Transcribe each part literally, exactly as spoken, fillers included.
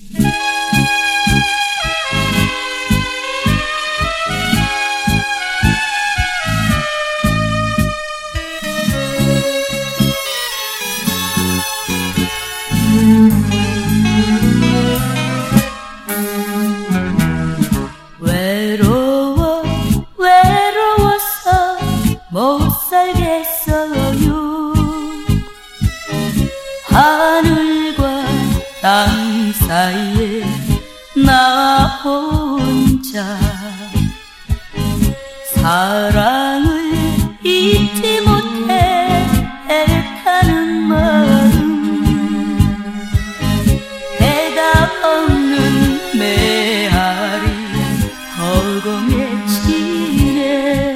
외로워 외로워서 못 살겠어요. 하늘과 땅 사이에 나 혼자 사랑을 잊지 못해 애타는 마음, 대답 없는 메아리 허공에치네.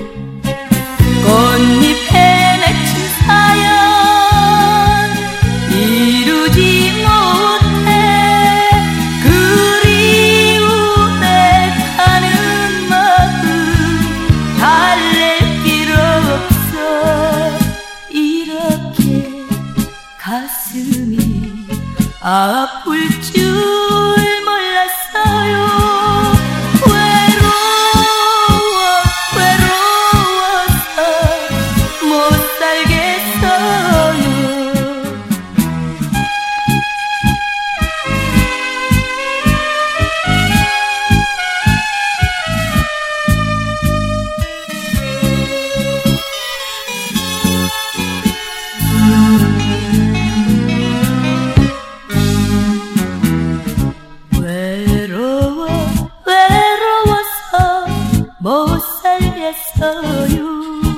꽃잎에 맺힌 사연 이루지 못해 그리움에 타는 마음, 달랠 길 없어. 이렇게 가슴이 아플 줄 몰랐어요. 외로워 외로워서 못 살겠어요.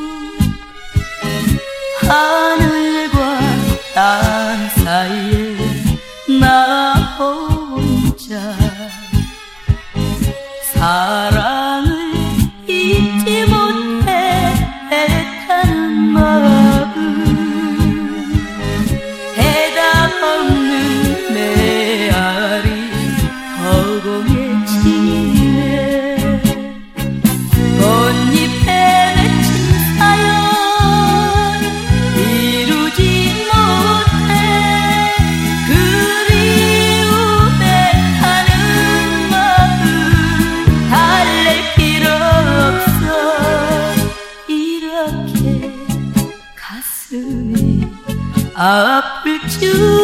하늘과 땅 사이에 나 혼자 사랑을 잊지 못해 애타는 마음, 대답 없는 메아리 허공에치네. 꽃잎에 맺힌 사연 이루지 못해 그리움에 타는 마음, 달랠 길 없어. 이렇게 가슴이 아플 줄